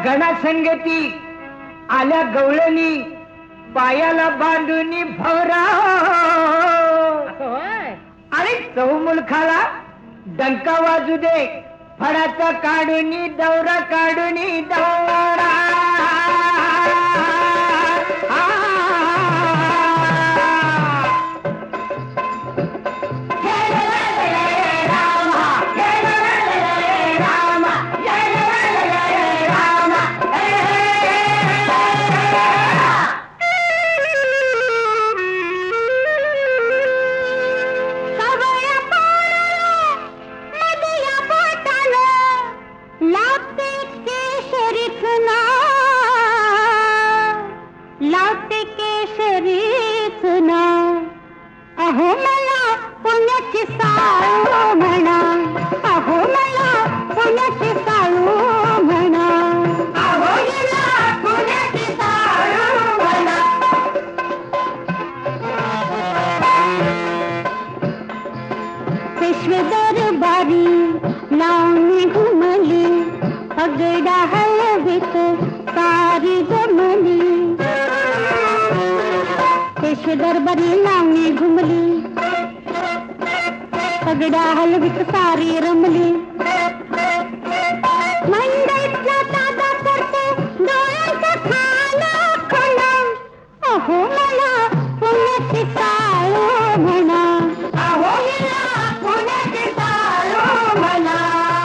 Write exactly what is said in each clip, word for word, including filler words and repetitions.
गणा संगती आल्या गवळणी पायाला बांधून भवरा आणि चौमुलखाला डंका वाजू दे फडाचा काढून दौरा काढून दौरा लावते केशरीच ना अहो मला पुण्याची साळू म्हणा अहो मला पुण्याची साळू म्हणा अहो मला पुण्याची साळू म्हणा पेशवे दरबारी लावणी घुमली पगडा हलवीत सारी जमली पेशवे दरबारी लावणी घुमली पगडा हलवीत सारी रमली मंडईतला दादा करते डोळ्यांचा खाना खाना अहो मला पुण्याची साळू म्हणा अहो मला पुण्याची साळू म्हणा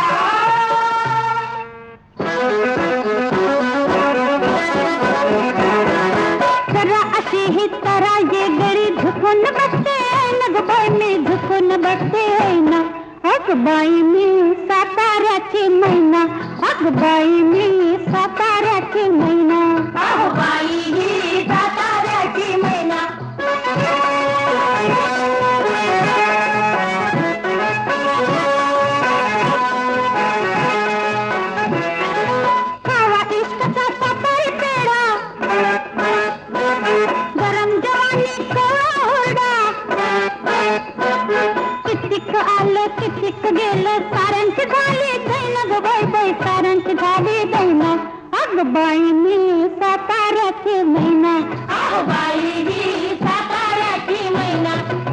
जरा अशी ही तरा ये गडी झुकून बसते नग बाई मी झुकून बसते ना अग बाई मी साताऱ्याची मैना अग बाई मी साताऱ्याची मैना अग बाई मी साताऱ्याची मैना खावा इश्कचा पापड पेढा गरम जवानी कोरडा कितीक आलं कितीक गेलं साऱ्यांची झाली दैन ग बाई बाई साऱ्यांची झाली दैन अग बाई मी साताऱ्याची मैना अग बाई मी साताऱ्याची मैना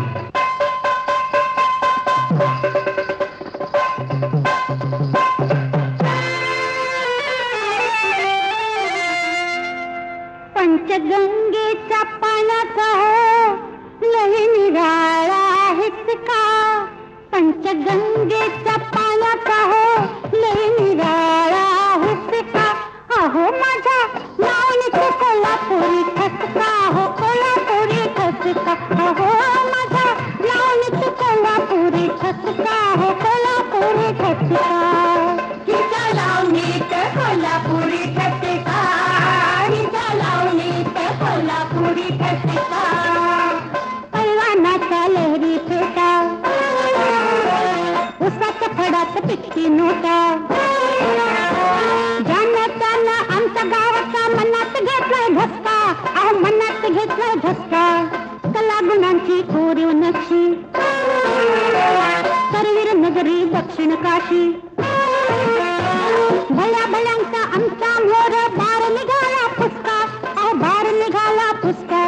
पंचगंगेच्या पाण्याचा हो लई निराळा आहेच का पंचगंगेच्या पाण्याचा हो लई निराळा आहेच का अहो माझ्या लावणीचे कोल्हापुरी ठसका हो कोल्हापुरी ठसका अहो माझ्या लावणीचे कोल्हापुरी ठसका हो कोल्हापुरी ठसका तिच्या लावणीत कोल्हापुरी ठसका हिच्या लावणीत कोल्हापुरी ठसका पैलवानाच्या लहरी फेटा उसाच्या फडात पिटकी नोटा ज्यानं त्यानं आमच्या गावाचा मनात घेतलाय धसका अहो मनात घेतलाय धसका कला गुणांची कोरीव नक्षी करवीर नगरी दक्षिण काशी भल्या भल्यांचा आमचा मोर बार निघाला फुसका अहो बार निघाला फुसका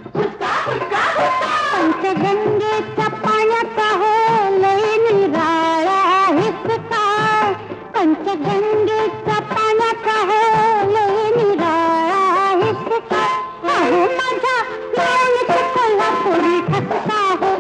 पंचगंगेच्या पाण्याचा हो लई निराळा हिसका पंचगंगेच्या पाण्याचा हो लई निराळा हिसका अहो माझ्या लावणीची कोल्हापुरी ठसका हो